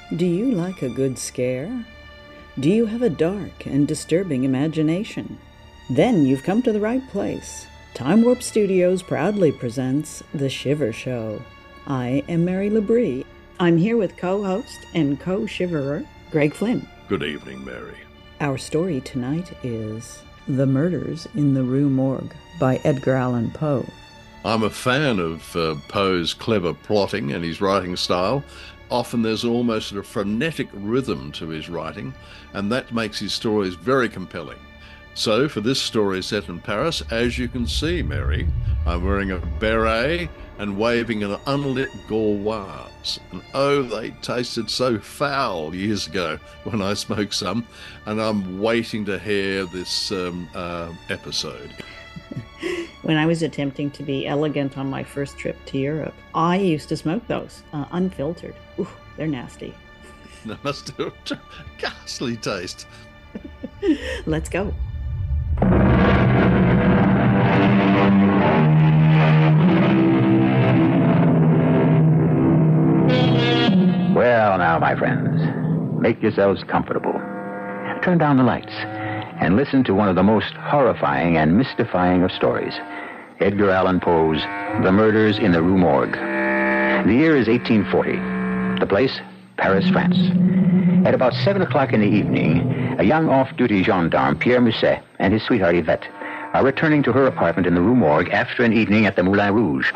Do you like a good scare? Do you have a dark and disturbing imagination? Then you've come to the right place. Time Warp Studios proudly presents The Shiver Show. I am Mary Labrie. I'm here with co-host and co-shiverer Greg Flynn. Good evening, Mary. Our story tonight is The Murders in the Rue Morgue by Edgar Allan Poe. I'm a fan of Poe's clever plotting and his writing style. Often there's almost a frenetic rhythm to his writing, and that makes his stories very compelling. So for this story set in Paris, as you can see, I'm wearing a beret and waving an unlit Gauloise. And oh, they tasted so foul years ago when I smoked some, and I'm waiting to hear this episode. When I was attempting to be elegant on my first trip to Europe, I used to smoke those, unfiltered. Ooh, they're nasty. They must have a ghastly taste. Let's go. Well, now, my friends, make yourselves comfortable. Turn down the lights and listen to one of the most horrifying and mystifying of stories, Edgar Allan Poe's The Murders in the Rue Morgue. The year is 1840. The place, Paris, France. At about 7 o'clock in the evening, a young off-duty gendarme, Pierre Musset, and his sweetheart Yvette are returning to her apartment in the Rue Morgue after an evening at the Moulin Rouge.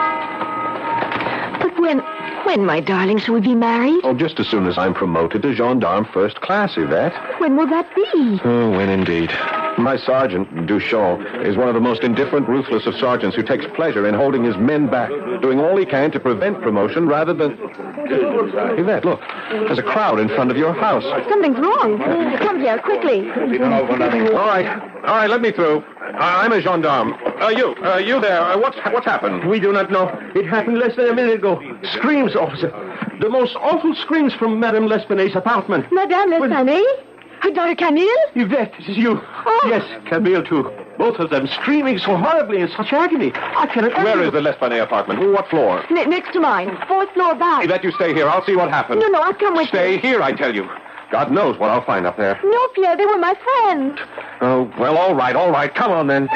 But when, my darling, shall we be married? Oh, just as soon as I'm promoted to gendarme first class, Yvette. When will that be? Oh, when indeed. My sergeant, Duchamp, is one of the most indifferent, ruthless of sergeants who takes pleasure in holding his men back, doing all he can to prevent promotion rather than... Yvette, look, there's a crowd in front of your house. Something's wrong. Come here, quickly. All right, let me through. I'm a gendarme. You there, what's happened? We do not know. It happened less than a minute ago. Screams, officer. The most awful screams from Madame L'Espanaye's apartment. Madame L'Espanaye? Her daughter Camille? Yvette, it is you. Oh. Yes, Camille, too. Both of them screaming so horribly in such agony. I cannot... Where is the L'Espanaye apartment? What floor? Next to mine. 4th floor back. Yvette, you stay here. I'll see what happens. No, I'll come with you. Stay here, I tell you. God knows what I'll find up there. No, Pierre, they were my friends. Oh, well, all right. Come on, then.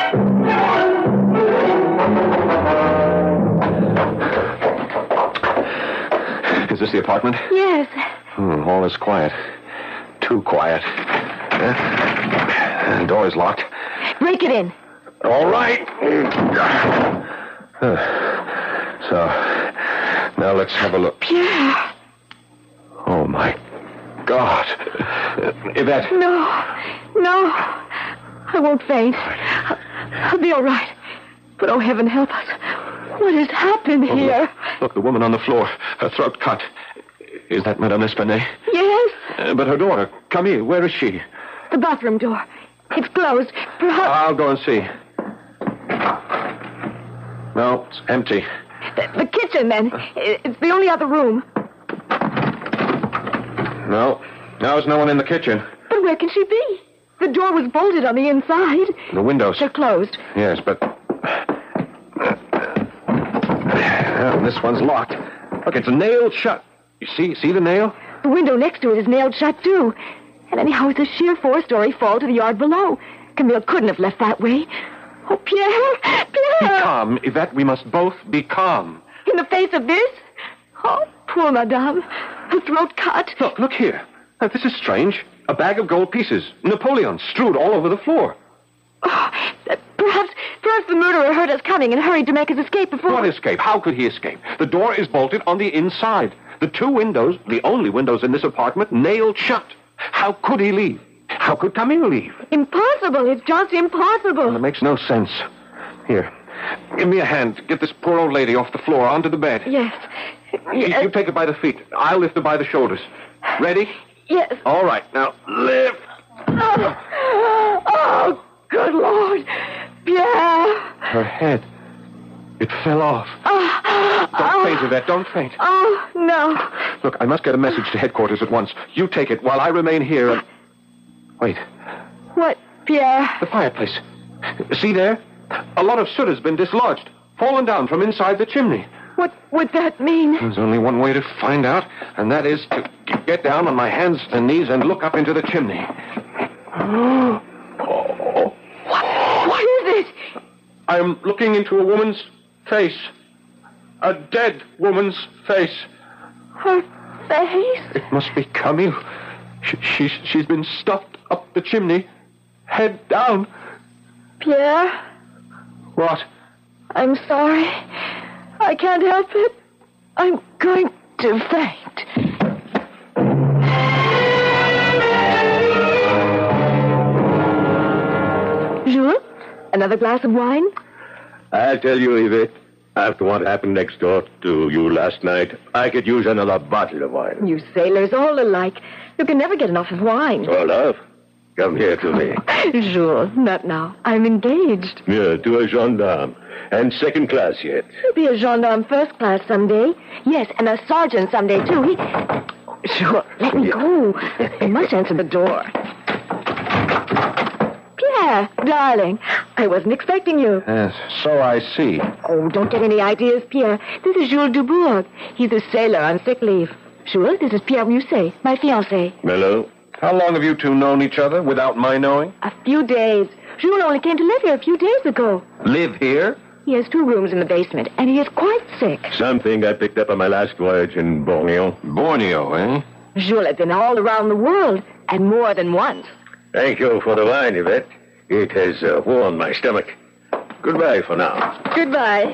Is this the apartment? Yes. All is quiet. Too quiet. The door is locked. Break it in. All right. So, now let's have a look. Pierre. Oh, my God. Yvette. No. I won't faint. I'll be all right. But, oh, heaven help us. What has happened here? Look, the woman on the floor. Her throat cut. Is that Madame L'Espanaye? Yes. But her daughter, Camille, where is she? The bathroom door. It's closed. Perhaps... I'll go and see. No, it's empty. The kitchen, then. It's the only other room. No, there's no one in the kitchen. But where can she be? The door was bolted on the inside. The windows. They're closed. Yes, but... Well, this one's locked. Look, it's nailed shut. You see the nail? The window next to it is nailed shut, too. And anyhow, it's a sheer 4-story fall to the yard below. Camille couldn't have left that way. Oh, Pierre! Be calm, Yvette. We must both be calm. In the face of this? Oh, poor Madame. Her throat cut. Look here. This is strange. A bag of gold pieces. Napoleon strewed all over the floor. Oh, perhaps the murderer heard us coming and hurried to make his escape before... What escape? How could he escape? The door is bolted on the inside. The 2 windows, the only windows in this apartment, nailed shut. How could he leave? How could Camille leave? Impossible. It's just impossible. Well, it makes no sense. Here, give me a hand. Get this poor old lady off the floor onto the bed. Yes. You take her by the feet. I'll lift her by the shoulders. Ready? Yes. All right. Now, lift. Oh, good Lord. Pierre. Her head. It fell off. Don't faint, Yvette. Don't faint. Oh, no. Look, I must get a message to headquarters at once. You take it while I remain here and... Wait. What, Pierre? The fireplace. See there? A lot of soot has been dislodged, fallen down from inside the chimney. What would that mean? There's only one way to find out, and that is to get down on my hands and knees and look up into the chimney. What is it? I'm looking into a woman's face. A dead woman's face. Her face? It must be Camille. She's been stuffed up the chimney, head down. Pierre, What? I'm sorry. I can't help it. I'm going to faint. Jules, another glass of wine? I'll tell you, Yvette, after what happened next door to you last night, I could use another bottle of wine. You sailors all alike. You can never get enough of wine. Oh, love, come here to me. Jules, not now. I'm engaged. Yeah, to a gendarme. And second class yet. He'll be a gendarme first class someday. Yes, and a sergeant someday, too. Sure, let me go. I must answer the door. Pierre, darling, I wasn't expecting you. Yes, so I see. Oh, don't get any ideas, Pierre. This is Jules Dubourg. He's a sailor on sick leave. Jules, this is Pierre Musset, my fiancé. Hello. How long have you two known each other without my knowing? A few days. Jules only came to live here a few days ago. Live here? He has 2 rooms in the basement, and he is quite sick. Something I picked up on my last voyage in Borneo. Borneo, eh? Jules has been all around the world, and more than once. Thank you for the wine, Yvette. It has warmed my stomach. Goodbye for now. Goodbye.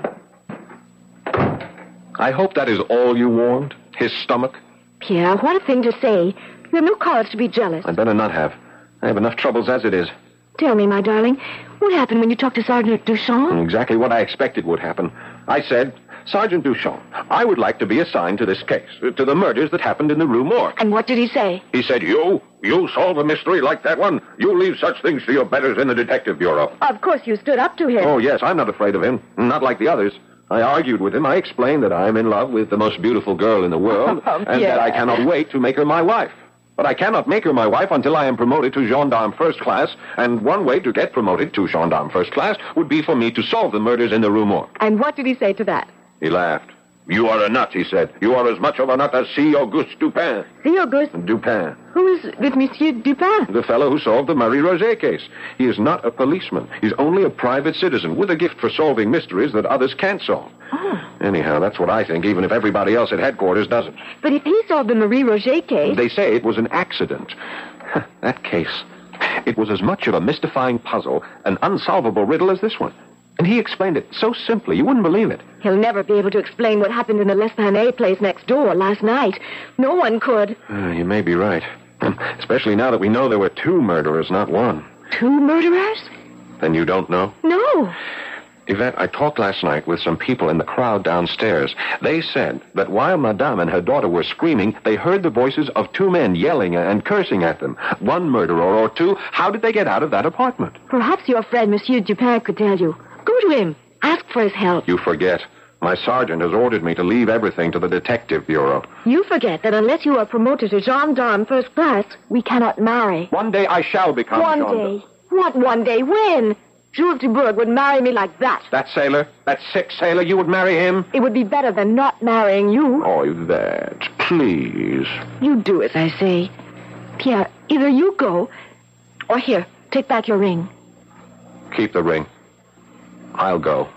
I hope that is all you warmed? His stomach? Pierre, what a thing to say. You have no cause to be jealous. I'd better not have. I have enough troubles as it is. Tell me, my darling, what happened when you talked to Sergeant Duchamp? Exactly what I expected would happen. I said, Sergeant Duchamp, I would like to be assigned to this case, to the murders that happened in the Rue Morgue. And what did he say? He said, You solve a mystery like that one? You leave such things to your betters in the Detective Bureau. Of course, you stood up to him. Oh, yes, I'm not afraid of him. Not like the others. I argued with him. I explained that I'm in love with the most beautiful girl in the world, and that I cannot wait to make her my wife. But I cannot make her my wife until I am promoted to gendarme first class, and one way to get promoted to gendarme first class would be for me to solve the murders in the Rue Morgue. And what did he say to that? He laughed. You are a nut, he said. You are as much of a nut as C. Auguste Dupin. C. Auguste? Dupin. Who is with Monsieur Dupin? The fellow who solved the Marie-Roger case. He is not a policeman. He's only a private citizen with a gift for solving mysteries that others can't solve. Oh. Anyhow, that's what I think, even if everybody else at headquarters doesn't. But if he solved the Marie-Roger case... They say it was an accident. That case. It was as much of a mystifying puzzle, an unsolvable riddle as this one. And he explained it so simply, you wouldn't believe it. He'll never be able to explain what happened in the L'Esplanade place next door last night. No one could. You may be right. Especially now that we know there were 2 murderers, not 1. 2 murderers? Then you don't know? No. Yvette, I talked last night with some people in the crowd downstairs. They said that while Madame and her daughter were screaming, they heard the voices of 2 men yelling and cursing at them. 1 murderer or 2. How did they get out of that apartment? Perhaps your friend, Monsieur Dupin, could tell you. Go to him. Ask for his help. You forget. My sergeant has ordered me to leave everything to the Detective Bureau. You forget that unless you are promoted to gendarme first class, we cannot marry. One day I shall become gendarme. Day? What one day? When? Jules Dubourg would marry me like that. That sailor? That sick sailor? You would marry him? It would be better than not marrying you. Oh, Yvette, please. You do as I say. Pierre, either you go, or here, take back your ring. Keep the ring. I'll go.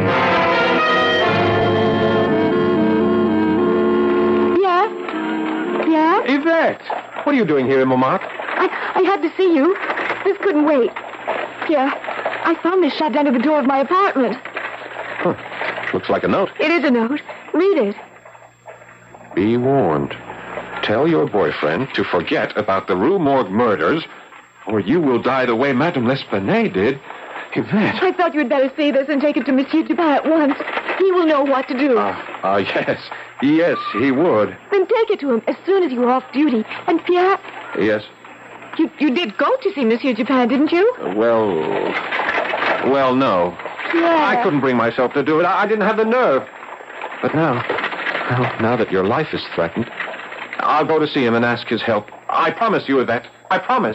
Pierre? Yvette! What are you doing here in Montmartre? I had to see you. This couldn't wait. Pierre, I found this shoved under the door of my apartment. Huh. Looks like a note. It is a note. Read it. Be warned. Tell your boyfriend to forget about the Rue Morgue murders, or you will die the way Madame L'Esplanade did. Yvette. I thought you had better see this and take it to Monsieur Dupin at once. He will know what to do. Yes. Yes, he would. Then take it to him as soon as you are off duty. And Pierre... Yes? You did go to see Monsieur Dupin, didn't you? Well, no. Pierre. I couldn't bring myself to do it. I didn't have the nerve. But now that your life is threatened, I'll go to see him and ask his help. I promise you, Yvette. I promise.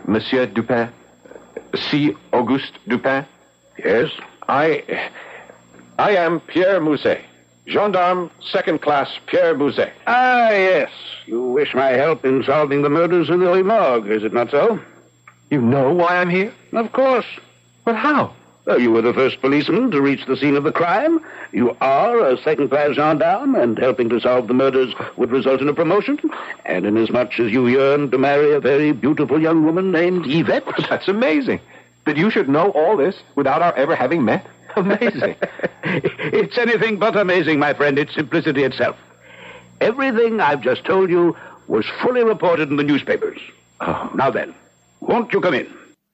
Monsieur Dupin? C. Auguste Dupin? Yes? I am Pierre Mousset. Gendarme, second class, Pierre Mousset. Ah, yes. You wish my help in solving the murders in the Rue Morgue, is it not so? You know why I'm here? Of course. But how? Well, you were the first policeman to reach the scene of the crime. You are a second-class gendarme, and helping to solve the murders would result in a promotion. And inasmuch as you yearn to marry a very beautiful young woman named Yvette... That's amazing. That you should know all this without our ever having met. Amazing. It's anything but amazing, my friend. It's simplicity itself. Everything I've just told you was fully reported in the newspapers. Oh. Now then, won't you come in?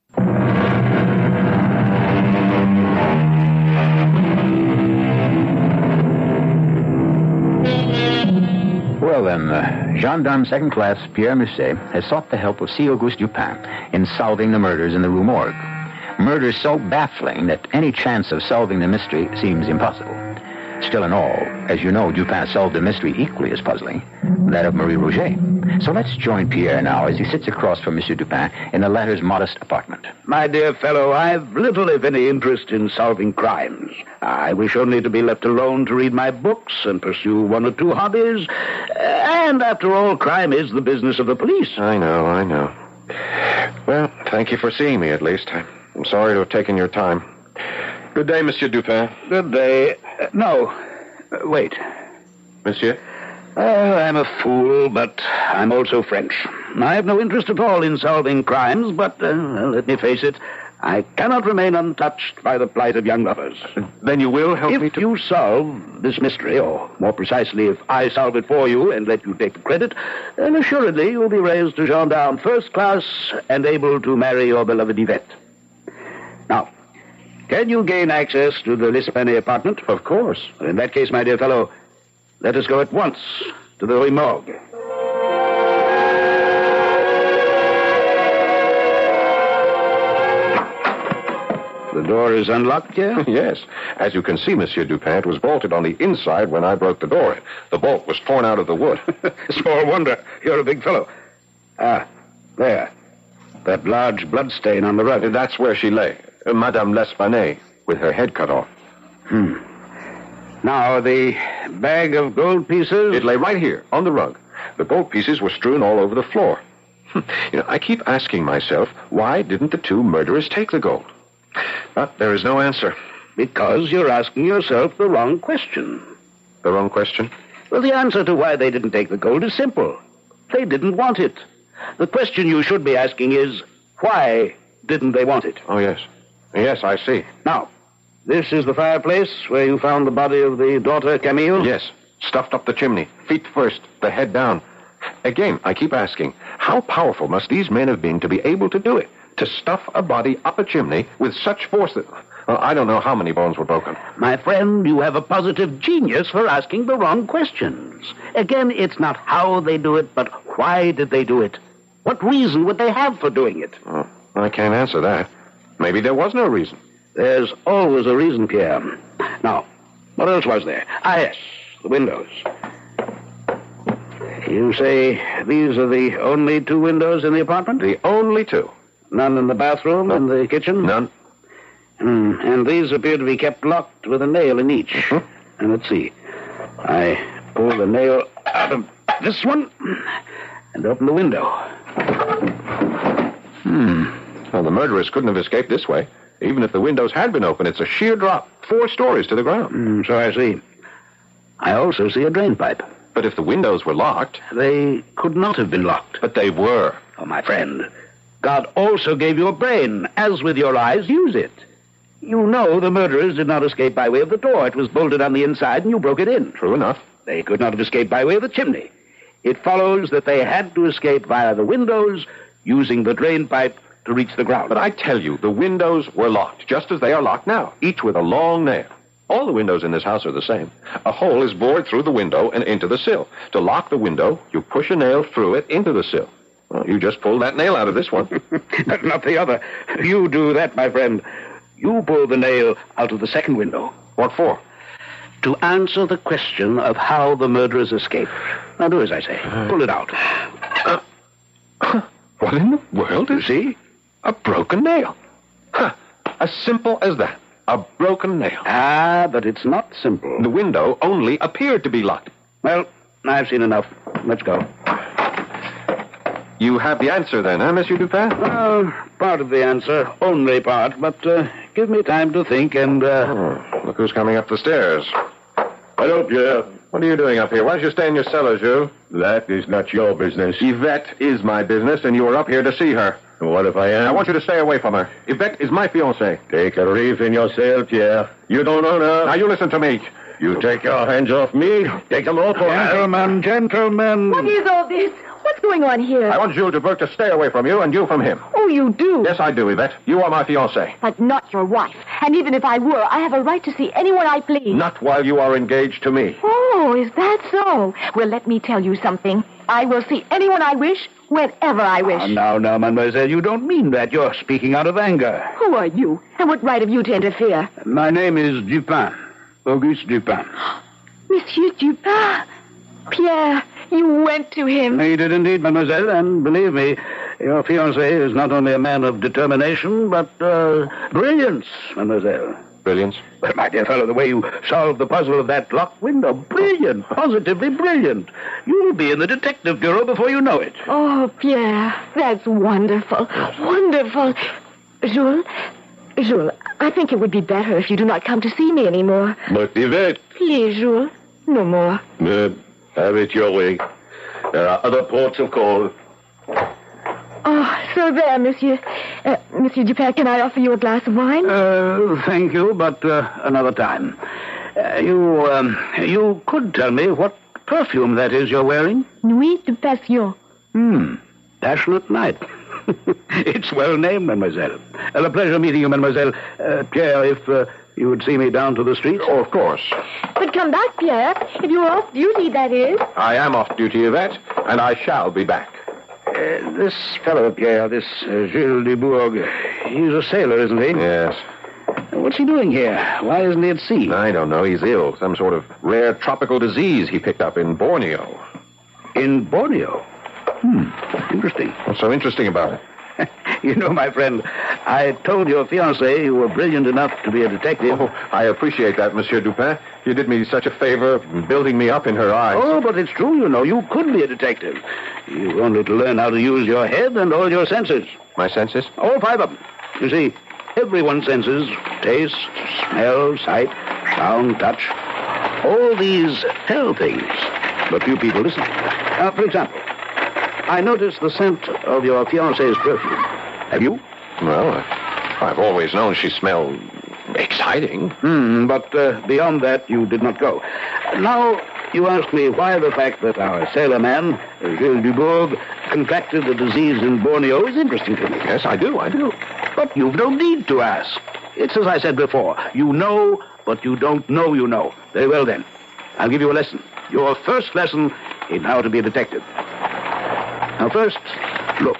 Well, then, gendarme second class Pierre Mousset has sought the help of C. Auguste Dupin in solving the murders in the Rue Morgue. Murders so baffling that any chance of solving the mystery seems impossible. Still in all, as you know, Dupin solved a mystery equally as puzzling, that of Marie Roget. So let's join Pierre now as he sits across from Monsieur Dupin in the latter's modest apartment. My dear fellow, I've little, if any, interest in solving crimes. I wish only to be left alone to read my books and pursue one or two hobbies. And after all, crime is the business of the police. I know. Well, thank you for seeing me, at least. I'm sorry to have taken your time. Good day, Monsieur Dupin. Good day. No. Wait. Monsieur? I'm a fool, but I'm also French. I have no interest at all in solving crimes, but, let me face it, I cannot remain untouched by the plight of young lovers. Then you will help me If you solve this mystery, or more precisely, if I solve it for you and let you take the credit, then assuredly you'll be raised to gendarme first class and able to marry your beloved Yvette. Now, can you gain access to the L'Esplanade apartment? Of course. In that case, my dear fellow, let us go at once to the Rue Morgue. The door is unlocked here? Yes. As you can see, Monsieur Dupin, it was bolted on the inside when I broke the door. The bolt was torn out of the wood. Small wonder. You're a big fellow. Ah, there. That large bloodstain on the rug. That's where she lay. Madame L'Esplanade, with her head cut off. Now, the bag of gold pieces... It lay right here, on the rug. The gold pieces were strewn all over the floor. I keep asking myself, why didn't the two murderers take the gold? But there is no answer. Because you're asking yourself the wrong question. The wrong question? Well, the answer to why they didn't take the gold is simple. They didn't want it. The question you should be asking is, why didn't they want it? Oh, yes. Yes, I see. Now, this is the fireplace where you found the body of the daughter, Camille? Yes. Stuffed up the chimney. Feet first, the head down. Again, I keep asking, how powerful must these men have been to be able to do it? To stuff a body up a chimney with such force that... Well, I don't know how many bones were broken. My friend, you have a positive genius for asking the wrong questions. Again, it's not how they do it, but why did they do it? What reason would they have for doing it? Oh, I can't answer that. Maybe there was no reason. There's always a reason, Pierre. Now, what else was there? Ah, yes, the windows. You say these are the only two windows in the apartment? The only two. None in the bathroom and the kitchen? None. And these appear to be kept locked with a nail in each. Mm-hmm. And let's see. I pull the nail out of this one and open the window. Well, the murderers couldn't have escaped this way. Even if the windows had been open, it's a sheer drop, 4 stories to the ground. So I see. I also see a drain pipe. But if the windows were locked... They could not have been locked. But they were. Oh, my friend, God also gave you a brain. As with your eyes, use it. You know the murderers did not escape by way of the door. It was bolted on the inside, and you broke it in. True enough. They could not have escaped by way of the chimney. It follows that they had to escape via the windows, using the drain pipe to reach the ground. But I tell you, the windows were locked, just as they are locked now, each with a long nail. All the windows in this house are the same. A hole is bored through the window and into the sill. To lock the window, you push a nail through it into the sill. Well, you just pulled that nail out of this one. Not the other. You do that, my friend. You pull the nail out of the second window. What for? To answer the question of how the murderers escaped. Now do as I say. Pull it out. What in the world You see? A broken nail. Huh. As simple as that. A broken nail. Ah, but it's not simple. The window only appeared to be locked. Well, I've seen enough. Let's go. You have the answer then, huh, Monsieur Dupin? Well, part of the answer. Only part. But give me time to think and... Look who's coming up the stairs. Hello, Pierre. What are you doing up here? Why don't you stay in your cellar, Jules? That is not your business. Yvette is my business, and you are up here to see her. What if I am? I want you to stay away from her. Yvette is my fiancée. Take a reef in yourself, Pierre. You don't know her. Now, you listen to me. You take your hands off me. Take them off. Gentlemen. What is all this? What's going on here? I want Jules Dubourg to stay away from you, and you from him. Oh, you do? Yes, I do, Yvette. You are my fiancée. But not your wife. And even if I were, I have a right to see anyone I please. Not while you are engaged to me. Oh, is that so? Well, let me tell you something. I will see anyone I wish, whenever I wish. Now, mademoiselle, you don't mean that. You're speaking out of anger. Who are you? And what right have you to interfere? My name is Dupin. Auguste Dupin. Monsieur Dupin. Pierre, you went to him. He did indeed, mademoiselle, and believe me, your fiancé is not only a man of determination, but brilliance, mademoiselle. Brilliance? Well, my dear fellow, the way you solved the puzzle of that locked window, brilliant, positively brilliant. You'll be in the detective bureau before you know it. Oh, Pierre, that's wonderful. Wonderful. Jules, I think it would be better if you do not come to see me anymore. But Yvette... Please, Jules, no more. Have it your way. There are other ports of call. Oh, so there, Monsieur. Monsieur Dupin, can I offer you a glass of wine? Thank you, but another time. You could tell me what perfume that is you're wearing? Nuit de Passion. Passionate night. It's well named, mademoiselle. A pleasure meeting you, mademoiselle. Pierre, if you would see me down to the street. Oh, of course. But come back, Pierre. If you're off duty, that is. I am off duty, Yvette, and I shall be back. This fellow, Pierre, this Gilles Dubourg, he's a sailor, isn't he? Yes. What's he doing here? Why isn't he at sea? I don't know. He's ill. Some sort of rare tropical disease he picked up in Borneo. In Borneo? Interesting. What's so interesting about it? You know, my friend, I told your fiancée you were brilliant enough to be a detective. Oh, I appreciate that, Monsieur Dupin. You did me such a favor, building me up in her eyes. Oh, but it's true, you know. You could be a detective. You've only to learn how to use your head and all your senses. My senses? All five of them. You see, everyone's senses, taste, smell, sight, sound, touch, all these tell things. But few people listen. For example, I noticed the scent of your fiancée's perfume. Have you? Well, I've always known she smelled exciting. But beyond that, you did not go. Now, you ask me why the fact that our sailor man, Gilles Dubourg, contracted the disease in Borneo is interesting to me. Yes, I do. But you've no need to ask. It's as I said before. You know, but you don't know you know. Very well, then. I'll give you a lesson. Your first lesson in how to be a detective. Now, first, look.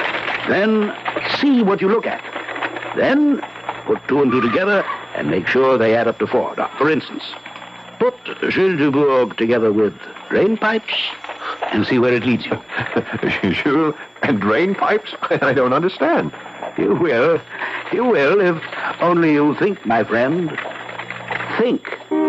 Then, see what you look at. Then, put two and two together and make sure they add up to four. Now, for instance, put Gilles Dubourg together with drain pipes and see where it leads you. Jules and drain pipes? I don't understand. You will, if only you think, my friend. Think.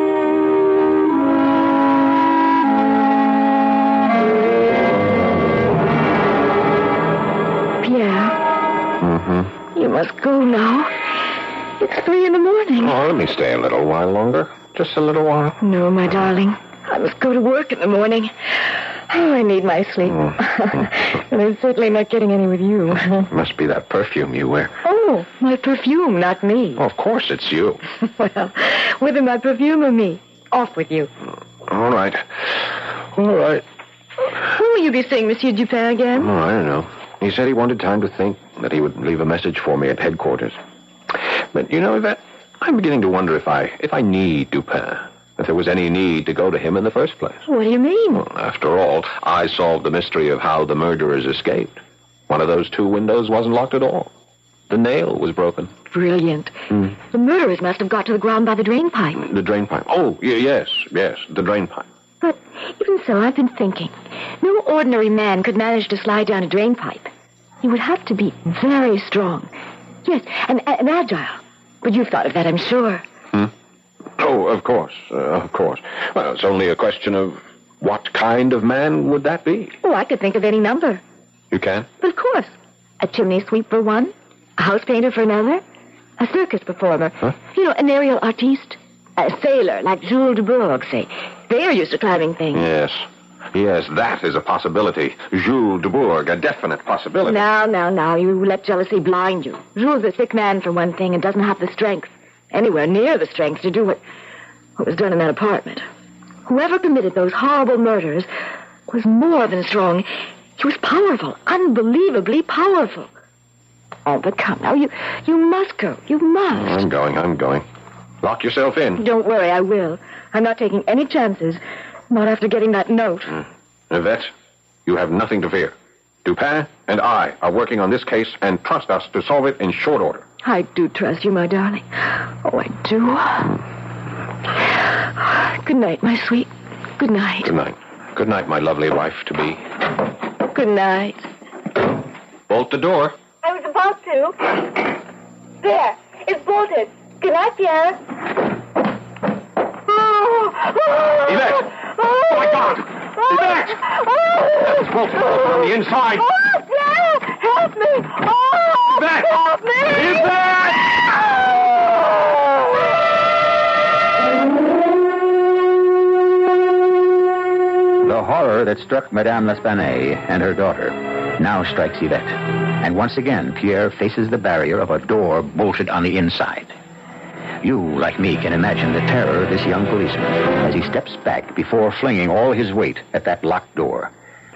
You must go now. It's 3 a.m. Oh, let me stay a little while longer. Just a little while. No, my darling. I must go to work in the morning. Oh, I need my sleep. And I'm certainly not getting any with you. Must be that perfume you wear. Oh, my perfume, not me. Oh, of course it's you. Well, whether my perfume or me, off with you. All right. Who will you be seeing, Monsieur Dupin, again? Oh, I don't know. He said he wanted time to think, that he would leave a message for me at headquarters. But, you know, Yvette, I'm beginning to wonder if I need Dupin. If there was any need to go to him in the first place. What do you mean? Well, after all, I solved the mystery of how the murderers escaped. One of those 2 windows wasn't locked at all. The nail was broken. Brilliant. The murderers must have got to the ground by the drain pipe. The drain pipe. Oh, yes, the drain pipe. But even so, I've been thinking. No ordinary man could manage to slide down a drain pipe. You would have to be very strong. Yes, and agile. But you've thought of that, I'm sure. Oh, of course, of course. Well, it's only a question of what kind of man would that be? Oh, I could think of any number. You can? But of course. A chimney sweep for one, a house painter for another, a circus performer. Huh? You know, an aerial artiste, a sailor like Jules de Bourgh, say. They're used to climbing things. Yes, that is a possibility. Jules de Bourgh, a definite possibility. Now, you let jealousy blind you. Jules is a sick man for one thing and doesn't have the strength, anywhere near the strength to do what was done in that apartment. Whoever committed those horrible murders was more than strong. He was powerful, unbelievably powerful. Oh, but come now, you must go. You must. I'm going. Lock yourself in. Don't worry, I will. I'm not taking any chances. Not after getting that note. Yvette, you have nothing to fear. Dupin and I are working on this case, and trust us to solve it in short order. I do trust you, my darling. Oh, I do. Good night, my sweet. Good night. Good night. Good night, my lovely wife-to-be. Good night. Bolt the door. I was about to. There. It's bolted. Good night, Pierre. Yvette! Oh, my God! Yvette! It's bolted on the inside. Oh, Pierre! Help me! Oh! Yvette! Help me! Yvette! The horror that struck Madame L'Espanaye and her daughter now strikes Yvette. And once again, Pierre faces the barrier of a door bolted on the inside. You, like me, can imagine the terror of this young policeman as he steps back before flinging all his weight at that locked door.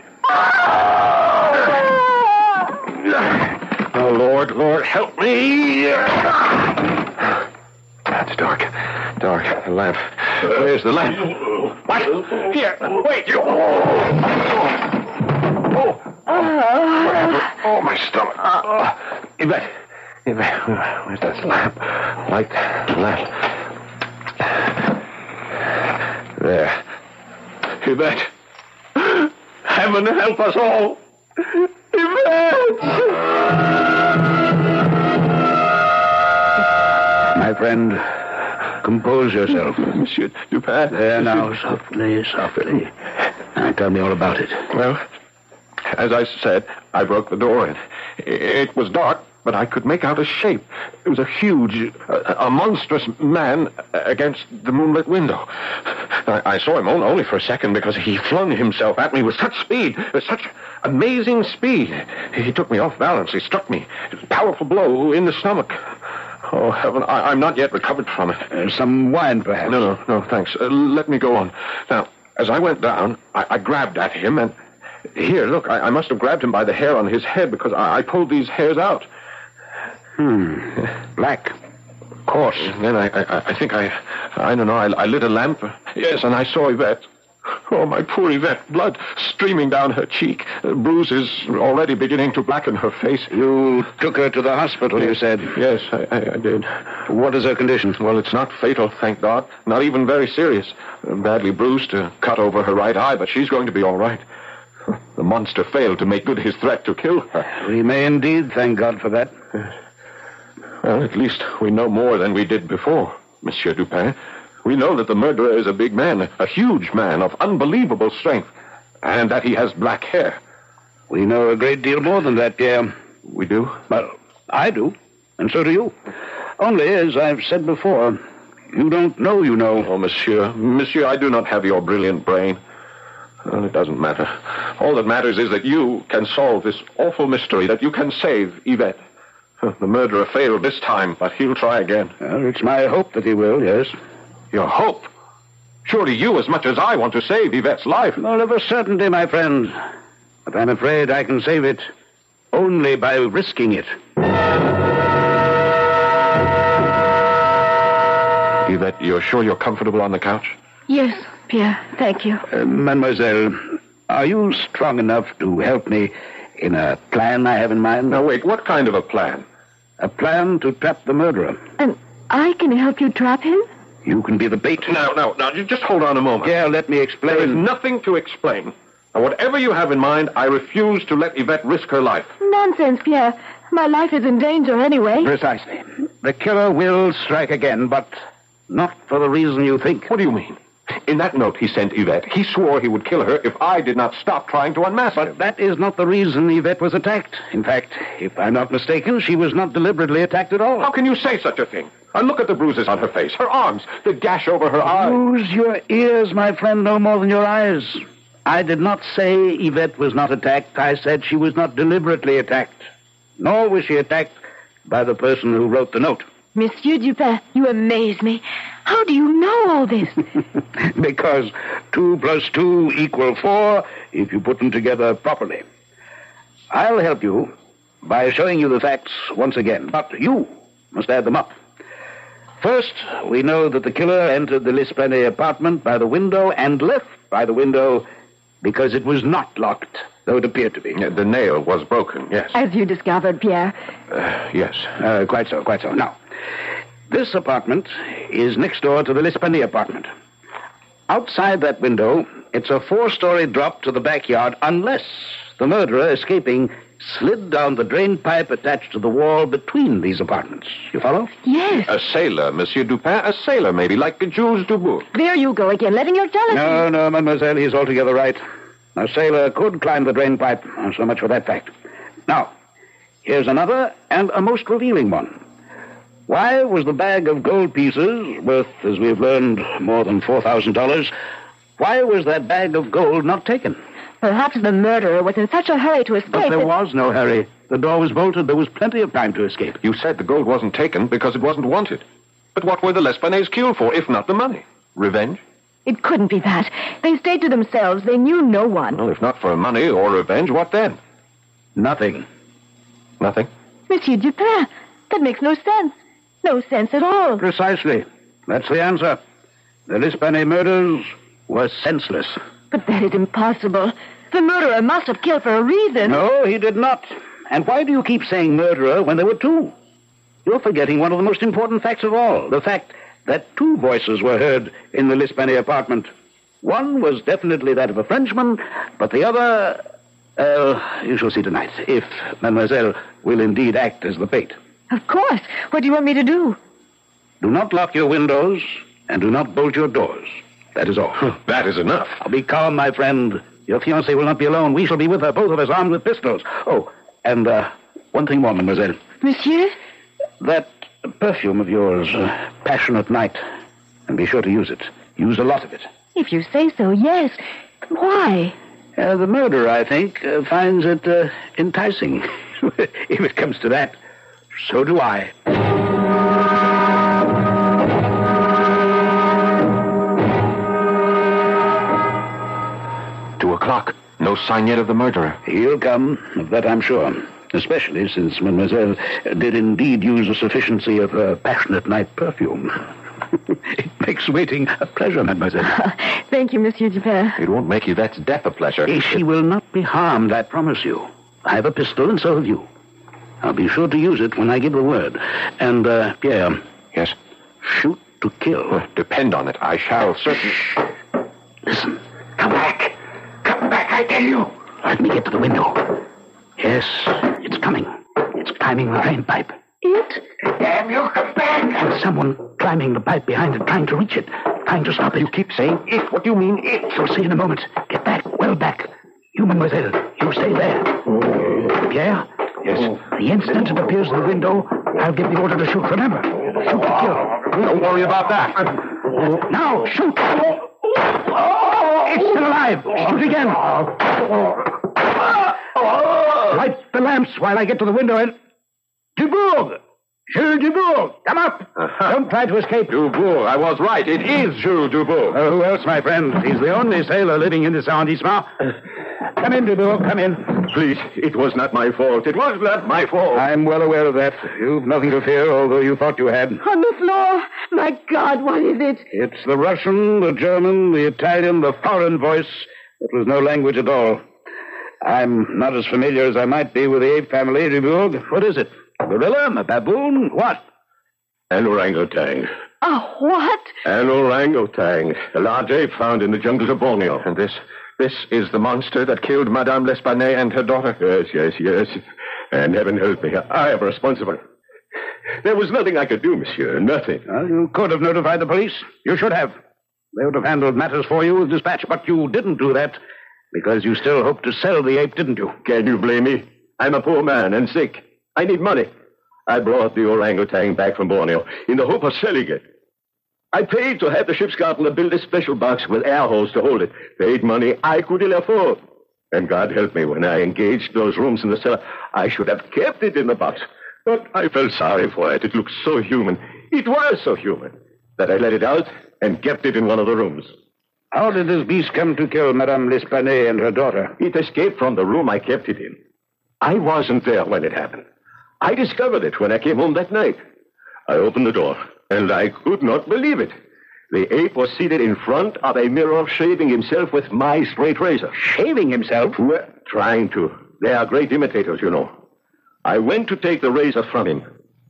Oh, Lord, help me! It's dark. The lamp. Where's the lamp? What? Here, wait, you... Oh, my stomach. Yvette, where's that lamp? Light the lamp. There. Yvette. Heaven help us all. Yvette! My friend, compose yourself. Monsieur Dupin. There now, softly. Now, tell me all about it. Well, as I said, I broke the door in. It was dark, but I could make out a shape. It was a huge, a monstrous man against the moonlit window. I saw him only for a second because he flung himself at me with such speed, with such amazing speed. He took me off balance. He struck me. It was a powerful blow in the stomach. Oh, heaven, I'm not yet recovered from it. Some wine, perhaps? No, thanks. Let me go on. Now, as I went down, I grabbed at him, and here, look, I must have grabbed him by the hair on his head because I pulled these hairs out. Black. Of course. Then I think I don't know, I lit a lamp. Yes, and I saw Yvette. Oh, my poor Yvette, blood streaming down her cheek, bruises already beginning to blacken her face. You took her to the hospital, you said? Yes, I did. What is her condition? Well, it's not fatal, thank God. Not even very serious. Badly bruised, a cut over her right eye, but she's going to be all right. The monster failed to make good his threat to kill her. We may indeed thank God for that. Well, at least we know more than we did before, Monsieur Dupin. We know that the murderer is a big man, a huge man of unbelievable strength, and that he has black hair. We know a great deal more than that, Pierre. We do? Well, I do, and so do you. Only, as I've said before, you don't know you know. Oh, Monsieur, I do not have your brilliant brain. Well, it doesn't matter. All that matters is that you can solve this awful mystery, that you can save Yvette. The murderer failed this time, but he'll try again. Well, it's my hope that he will, yes. Your hope? Surely you, as much as I, want to save Yvette's life. All of a certainty, my friend. But I'm afraid I can save it only by risking it. Yvette, you're sure you're comfortable on the couch? Yes, Pierre, thank you. Mademoiselle, are you strong enough to help me in a plan I have in mind? Now, wait, what kind of a plan? A plan to trap the murderer. And I can help you trap him? You can be the bait. Now, just hold on a moment. Yeah, let me explain. There is nothing to explain. And whatever you have in mind, I refuse to let Yvette risk her life. Nonsense, Pierre. My life is in danger anyway. Precisely. The killer will strike again, but not for the reason you think. What do you mean? In that note he sent Yvette, he swore he would kill her if I did not stop trying to unmask him. But that is not the reason Yvette was attacked. In fact, if I'm not mistaken, she was not deliberately attacked at all. How can you say such a thing? And look at the bruises on her face, her arms, the gash over her eye. Use your ears, my friend, no more than your eyes. I did not say Yvette was not attacked. I said she was not deliberately attacked. Nor was she attacked by the person who wrote the note. Monsieur Dupin, you amaze me. How do you know all this? Because 2 + 2 = 4 if you put them together properly. I'll help you by showing you the facts once again, but you must add them up. First, we know that the killer entered the L'Esplanade apartment by the window and left by the window because it was not locked, though it appeared to be. The nail was broken, yes. As you discovered, Pierre. Yes. Quite so. Now, this apartment is next door to the L'Esplanade apartment. Outside that window, it's a 4-story drop to the backyard, unless the murderer, escaping, slid down the drain pipe attached to the wall between these apartments. You follow? Yes. A sailor, Monsieur Dupin, a sailor maybe, like Jules Dubourg. There you go again, letting your jealousy... No, mademoiselle, he's altogether right. A sailor could climb the drain pipe, so much for that fact. Now, here's another, and a most revealing one. Why was the bag of gold pieces, worth, as we've learned, more than $4,000, why was that bag of gold not taken? Perhaps the murderer was in such a hurry to escape... But there was no hurry. The door was bolted. There was plenty of time to escape. You said the gold wasn't taken because it wasn't wanted. But what were the L'Esplanades killed for, if not the money? Revenge? It couldn't be that. They stayed to themselves. They knew no one. Well, if not for money or revenge, what then? Nothing. Nothing? Monsieur Dupin, that makes no sense. No sense at all. Precisely. That's the answer. The L'Esplanade murders were senseless. But that is impossible. The murderer must have killed for a reason. No, he did not. And why do you keep saying murderer when there were 2? You're forgetting one of the most important facts of all. The fact that 2 voices were heard in the L'Esplanade apartment. One was definitely that of a Frenchman, but the other... you shall see tonight, if mademoiselle will indeed act as the bait. Of course. What do you want me to do? Do not lock your windows, and do not bolt your doors. That is all. That is enough. Now, be calm, my friend. Your fiancée will not be alone. We shall be with her, both of us armed with pistols. Oh, and one thing more, mademoiselle. Monsieur? That perfume of yours, Passionate Night. And be sure to use it. Use a lot of it. If you say so, yes. Why? The murderer, I think, finds it enticing. If it comes to that, so do I. 2 o'clock. No sign yet of the murderer. He'll come, of that I'm sure. Especially since mademoiselle did indeed use a sufficiency of her Passionate Night perfume. It makes waiting a pleasure, mademoiselle. Thank you, Monsieur Dupin. It won't make Yvette's death a pleasure. She will not be harmed, I promise you. I have a pistol, and so have you. I'll be sure to use it when I give the word. And, Pierre. Yes? Shoot to kill. Depend on it. I shall certainly... Listen. Come back. Come back, I tell you. Let me get to the window. Yes, it's coming. It's climbing the drain pipe. It? Damn you, come back. And someone climbing the pipe behind it, trying to reach it, trying to stop it. You keep saying it. What do you mean, it? You'll see in a moment. Get back, well back. You, mademoiselle, you stay there. Pierre? Yes? The instant it appears in the window, I'll give the order to shoot. Remember, shoot to kill. Don't worry about that. Now, shoot. It's still alive. Shoot again. Light the lamps while I get to the window and... Dubourg! Jules Dubourg, come up. Don't try to escape. Dubourg, I was right. It is Jules Dubourg. Who else, my friend? He's the only sailor living in this arrondissement. Come in, Dubourg, come in. Please, it was not my fault. It was not my fault. I'm well aware of that. You've nothing to fear, although you thought you had. On the floor. My God, what is it? It's the Russian, the German, the Italian, the foreign voice. It was no language at all. I'm not as familiar as I might be with the ape family, Dubourg. What is it? A gorilla? A baboon? What? An orangutan. A what? An orangutan. A large ape found in the jungles of Borneo. And this This is the monster that killed Madame L'Espanaye and her daughter? Yes. And heaven help me, I am responsible. There was nothing I could do, monsieur, nothing. You could have notified the police. You should have. They would have handled matters for you with dispatch, but you didn't do that because you still hoped to sell the ape, didn't you? Can you blame me? I'm a poor man and sick. I need money. I brought the orangutan back from Borneo in the hope of selling it. I paid to have the ship's gardener build a special box with air holes to hold it. Paid money I could ill afford. And God help me, when I engaged those rooms in the cellar, I should have kept it in the box. But I felt sorry for it. It looked so human. It was so human that I let it out and kept it in one of the rooms. How did this beast come to kill Madame L'Espanaye and her daughter? It escaped from the room I kept it in. I wasn't there when it happened. I discovered it when I came home that night. I opened the door, and I could not believe it. The ape was seated in front of a mirror, shaving himself with my straight razor. Shaving himself? Well, trying to. They are great imitators, you know. I went to take the razor from him.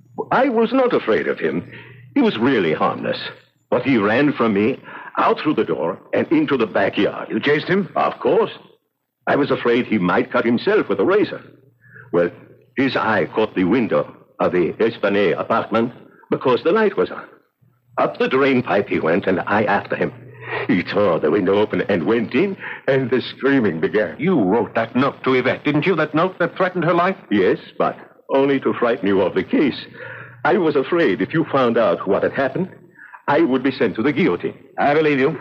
I was not afraid of him. He was really harmless. But he ran from me, out through the door, and into the backyard. You chased him? Of course. I was afraid he might cut himself with a razor. Well, his eye caught the window of the Espanaye apartment because the light was on. Up the drain pipe he went, and I after him. He tore the window open and went in, and the screaming began. You wrote that note to Yvette, didn't you? That note that threatened her life? Yes, but only to frighten you of the case. I was afraid if you found out what had happened, I would be sent to the guillotine. I believe you.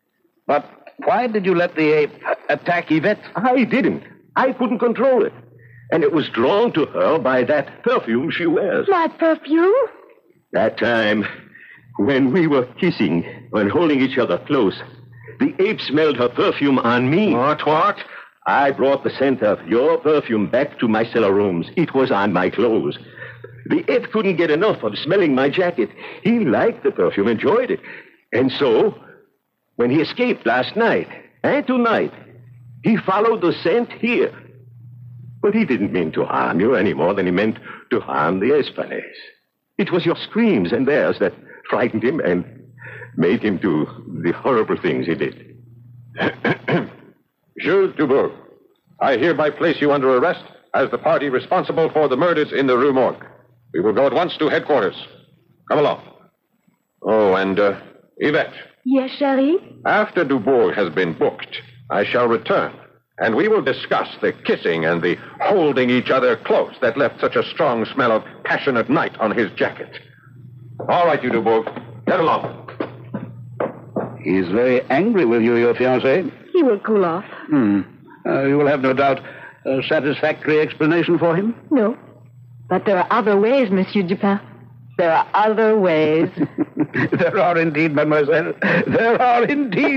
But why did you let the ape attack Yvette? I didn't. I couldn't control it. And it was drawn to her by that perfume she wears. My perfume? That time, when we were kissing, when holding each other close, the ape smelled her perfume on me. What? I brought the scent of your perfume back to my cellar rooms. It was on my clothes. The ape couldn't get enough of smelling my jacket. He liked the perfume, enjoyed it. And so, when he escaped last night and tonight, he followed the scent here. But he didn't mean to harm you any more than he meant to harm the Espanays. It was your screams and theirs that frightened him and made him do the horrible things he did. Jules Dubourg, I hereby place you under arrest as the party responsible for the murders in the Rue Morgue. We will go at once to headquarters. Come along. Oh, and, Yvette. Yes, Chérie? After Dubourg has been booked, I shall return, and we will discuss the kissing and the holding each other close that left such a strong smell of passionate night on his jacket. All right, you Dubourg. Get along. He's very angry with you, your fiancé. He will cool off. You will have no doubt a satisfactory explanation for him? No. But there are other ways, Monsieur Dupin. There are other ways. There are indeed, mademoiselle. There are indeed.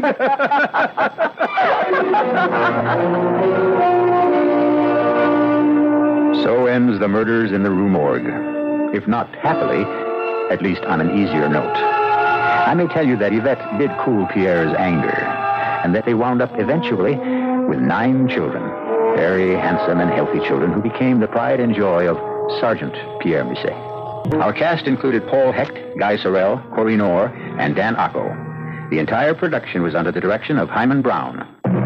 So ends The Murders in the Rue Morgue. If not happily, at least on an easier note. I may tell you that Yvette did cool Pierre's anger, and that they wound up eventually with 9 children, very handsome and healthy children who became the pride and joy of Sergeant Pierre Musset. Our cast included Paul Hecht, Guy Sorel, Corinne Orr, and Dan Acco. The entire production was under the direction of Hyman Brown.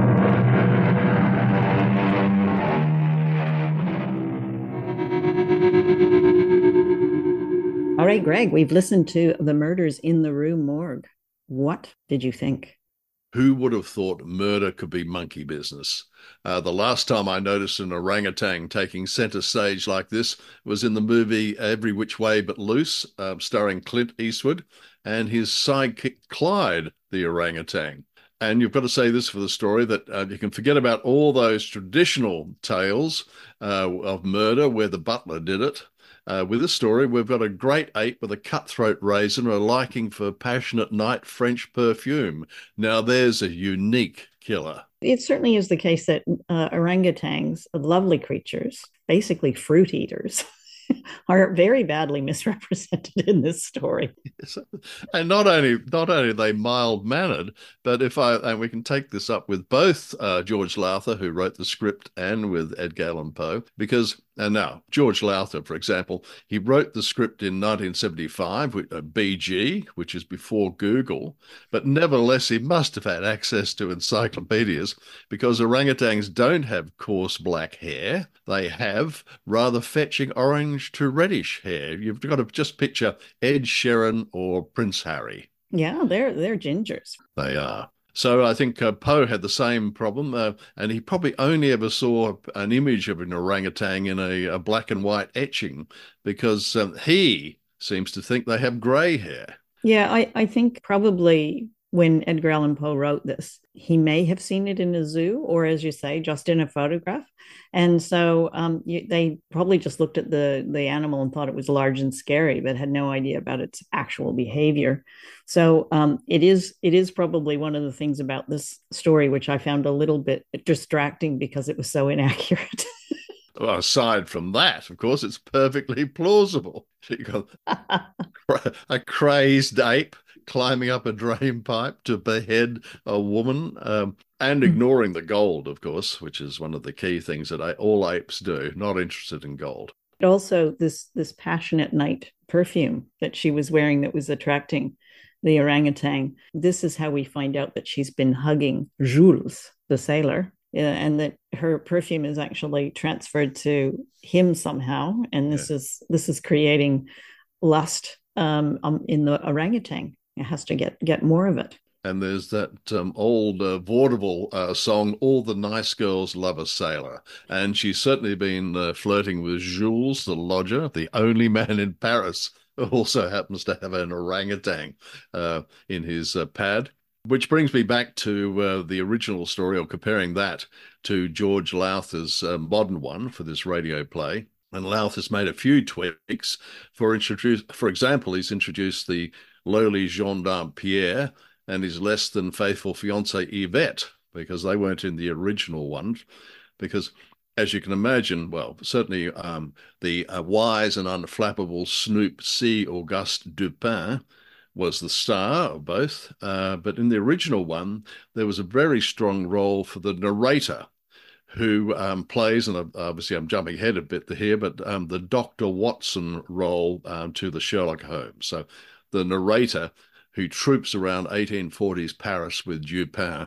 All right, Greg, we've listened to The Murders in the Rue Morgue. What did you think? Who would have thought murder could be monkey business? The last time I noticed an orangutan taking center stage like this was in the movie Every Which Way But Loose, starring Clint Eastwood and his sidekick Clyde, the orangutan. And you've got to say this for the story, that you can forget about all those traditional tales of murder where the butler did it. With this story, we've got a great ape with a cutthroat razor and a liking for passionate night French perfume. Now, there's a unique killer. It certainly is the case that orangutans are lovely creatures, basically fruit eaters. are very badly misrepresented in this story. And not only are they mild mannered, but and we can take this up with both George Lowther, who wrote the script, and with Edgar Allan Poe, because now George Lowther, for example, he wrote the script in 1975 with BG, which is before Google, but nevertheless he must have had access to encyclopedias, because orangutans don't have coarse black hair. They have rather fetching orange to reddish hair. You've got to just picture Ed Sheeran or Prince Harry. Yeah, they're gingers. They are. So I think Poe had the same problem, and he probably only ever saw an image of an orangutan in a black and white etching, because he seems to think they have grey hair. Yeah, I think probably when Edgar Allan Poe wrote this, he may have seen it in a zoo, or as you say, just in a photograph. And so they probably just looked at the animal and thought it was large and scary, but had no idea about its actual behavior. So it is probably one of the things about this story which I found a little bit distracting, because it was so inaccurate. Well, aside from that, of course, it's perfectly plausible. You got a crazed ape climbing up a drain pipe to behead a woman, and ignoring the gold, of course, which is one of the key things that all apes do, not interested in gold. Also, this passionate night perfume that she was wearing that was attracting the orangutan. This is how we find out that she's been hugging Jules, the sailor, and that her perfume is actually transferred to him somehow. And this is creating lust in the orangutan. It has to get more of it. And there's that old vaudeville song, "All the Nice Girls Love a Sailor." And she's certainly been flirting with Jules, the lodger, the only man in Paris who also happens to have an orangutan in his pad. Which brings me back to the original story, or comparing that to George Lowther's modern one for this radio play. And Lowther's made a few tweaks. For example, he's introduced the lowly gendarme Pierre and his less than faithful fiancée Yvette, because they weren't in the original one. Because, as you can imagine, well, certainly the wise and unflappable Snoop C. Auguste Dupin was the star of both. But in the original one, there was a very strong role for the narrator, who plays, and obviously I'm jumping ahead a bit here, but the Dr. Watson role to the Sherlock Holmes. So the narrator who troops around 1840s Paris with Dupin,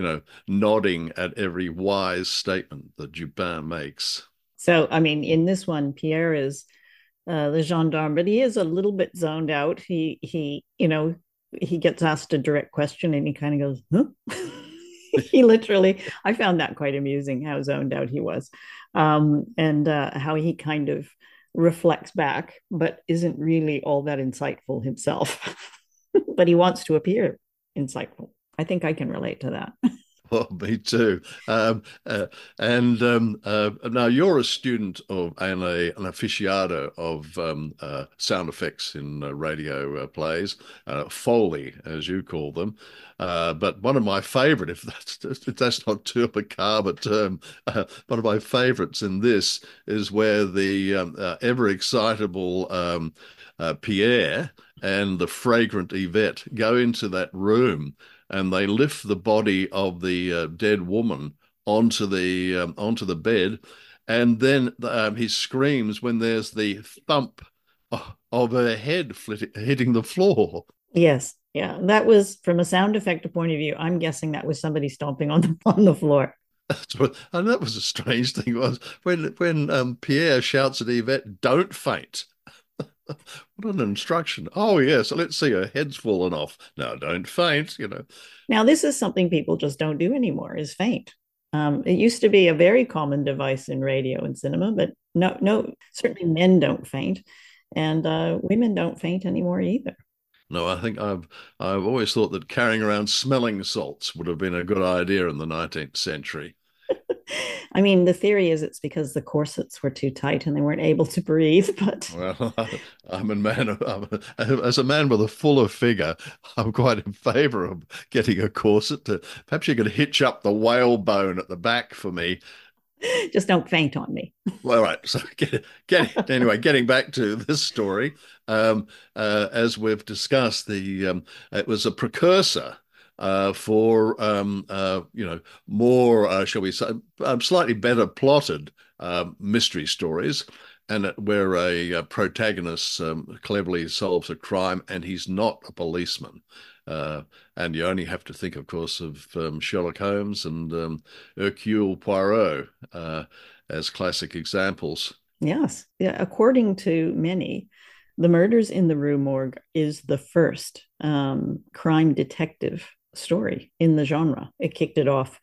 nodding at every wise statement that Dupin makes. So, I mean, in this one, Pierre is the gendarme, but he is a little bit zoned out. He gets asked a direct question and he kind of goes, huh? He literally, I found that quite amusing, how zoned out he was, and how he kind of reflects back, but isn't really all that insightful himself. But he wants to appear insightful. I think I can relate to that. Well, me too. Now you're a student of and an aficionado of sound effects in radio plays, Foley, as you call them. But one of my favorite, if that's not too macabre a term, one of my favorites in this is where the ever excitable Pierre and the fragrant Yvette go into that room, and they lift the body of the dead woman onto the bed, and then he screams when there's the thump of her head hitting the floor. Yes, yeah, that was, from a sound effect point of view, I'm guessing that was somebody stomping on the floor. And that was a strange thing, was when Pierre shouts at Yvette, "Don't faint." What an instruction. Oh, yes, let's see, her head's fallen off. No, don't faint, Now, this is something people just don't do anymore, is faint. It used to be a very common device in radio and cinema, but no, certainly men don't faint, and women don't faint anymore either. No, I think I've always thought that carrying around smelling salts would have been a good idea in the 19th century. I mean, the theory is it's because the corsets were too tight and they weren't able to breathe. But well, I'm a man. As a man with a fuller figure, I'm quite in favour of getting a corset. Perhaps you could hitch up the whalebone at the back for me. Just don't faint on me. Well, right. So getting back to this story, as we've discussed, it was a precursor for more, shall we say, slightly better plotted mystery stories, and where a protagonist cleverly solves a crime, and he's not a policeman. And you only have to think, of course, of Sherlock Holmes and Hercule Poirot as classic examples. Yes. Yeah. According to many, The Murders in the Rue Morgue is the first crime detective story in the genre. It kicked it off.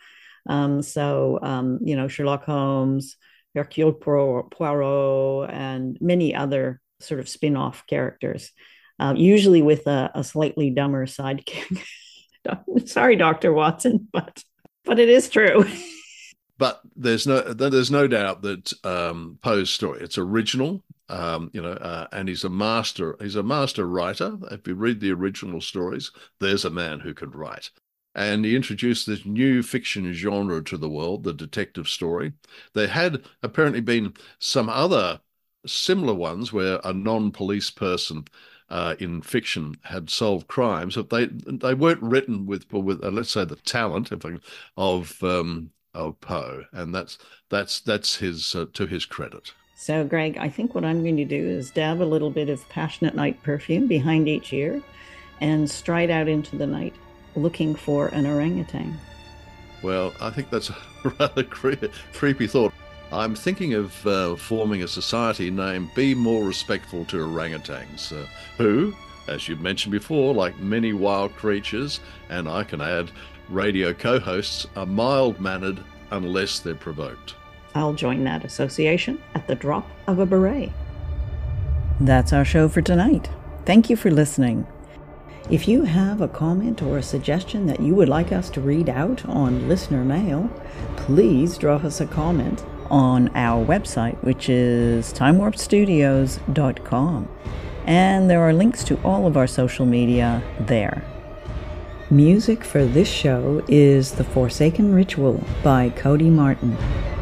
Sherlock Holmes, Hercule Poirot, and many other sort of spin-off characters, usually with a slightly dumber sidekick. Sorry, Dr. Watson, but it is true. But there's no doubt that Poe's story, it's original, and he's a master writer. If you read the original stories, there's a man who could write. And he introduced this new fiction genre to the world, the detective story. There had apparently been some other similar ones where a non-police person in fiction had solved crimes, but they weren't written with let's say the talent of Poe, and that's his to his credit. So, Greg, I think what I'm going to do is dab a little bit of Passionate Night perfume behind each ear and stride out into the night looking for an orangutan. Well, I think that's a rather creepy thought. I'm thinking of forming a society named Be More Respectful to Orangutans, who, as you've mentioned before, like many wild creatures, and I can add radio co-hosts, are mild-mannered unless they're provoked. I'll join that association at the drop of a beret. That's our show for tonight. Thank you for listening. If you have a comment or a suggestion that you would like us to read out on listener mail, please drop us a comment on our website, which is timewarpstudios.com. And there are links to all of our social media there. Music for this show is The Forsaken Ritual by Cody Martin.